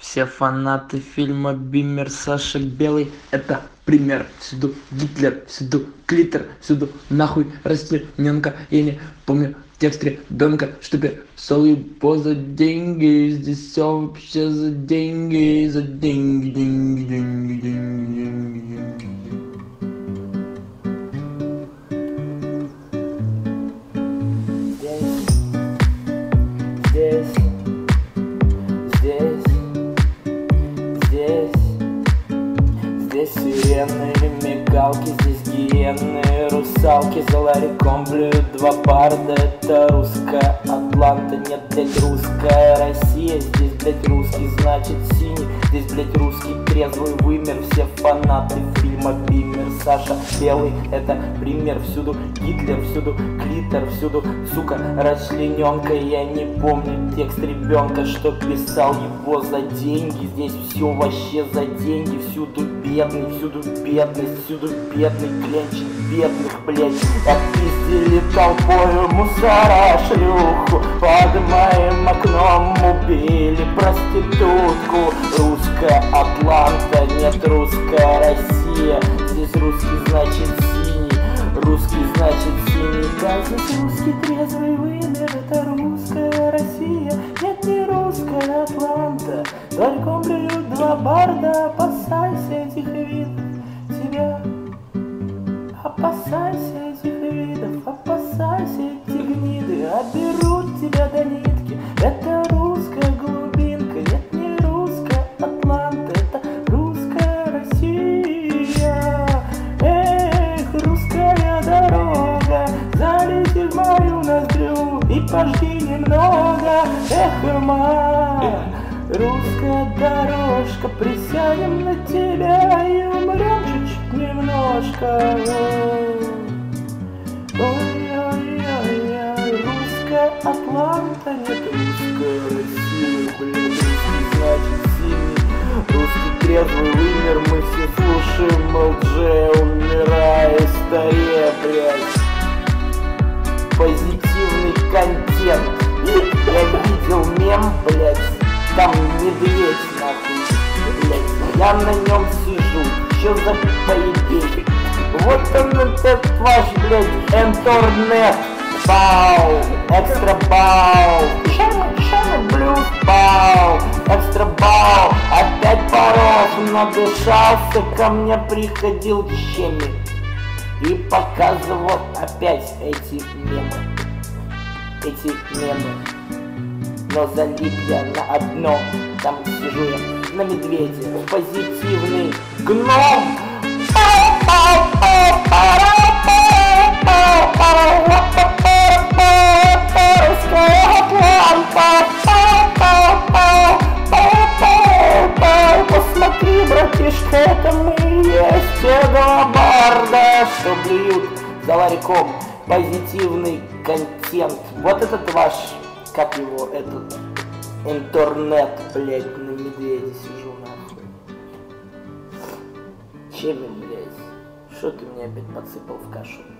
Все фанаты фильма «Бимер» Саша Белый — это пример. Всюду Гитлер, всюду клитер, всюду нахуй расчлененка. Я не помню текст ребенка, что писал его за деньги. Здесь все вообще за деньги, за деньги, деньги, деньги, деньги, деньги, деньги. Здесь сирены или мигалки, здесь гиены, русалки за ларьком блюют два барда. Это русская Атланта, нет, блять, русская Россия. Здесь, блять, русский значит синий, здесь, блять, русский трезвый вымер. Все фанаты фильма «Бимер» Саша Белый — это пример. Всюду Гитлер, всюду клитер, всюду, сука, расчлененка. Я не помню текст ребенка, что писал его за деньги. Здесь все вообще за деньги, всюду бедный, всюду бедность, всюду бедный кленчик бедных, блять. Отпиздили толпою мусора шлюху, под моим окном убили проститутку. Русская Атланта, нет, русская Россия. Здесь русский значит синий, русский значит синий. Да, здесь русский трезвый вымер, это русская Россия. Нет, не русская Атланта, только блюют два барда. Опасайся этих видов тебя, опасайся этих видов, опасайся эти гниды. Оберут тебя до нитки, это русская глубинка. Нет, не русская Атланта, это русская Россия. Эх, русская дорога, залети в мою ноздрю и пожги немного. Эх, моя русская дорожка, присядем на тебя и умрем чуть-чуть немножко. Ой-ой-ой-ой, русская Атланта, нет, русская Россия. Блин, русский значит синий, русский трезвый вымер. Мы все слушаем ЛДЖ, умирая, старея, блядь. Позитивный контент. Я видел мем, блядь, там медведь, нахуй, блядь, я на нем сижу, чё за поебень? Вот он этот ваш, блядь, интернет, бау, экстра бау, шана блюз, бау, экстра бау, опять паров надышался, ко мне приходил Чеми и показывал опять эти мемы. Но залип я на одном, там сижу я на медведе, позитивный гном. Посмотри, братишка, это мы и есть те два барда, что блюют за ларьком. Позитивный контент. Вот этот ваш, как его, этот интернет, блядь, на медведе сижу, нахуй. Чеми, блядь, что ты мне опять подсыпал в кашу?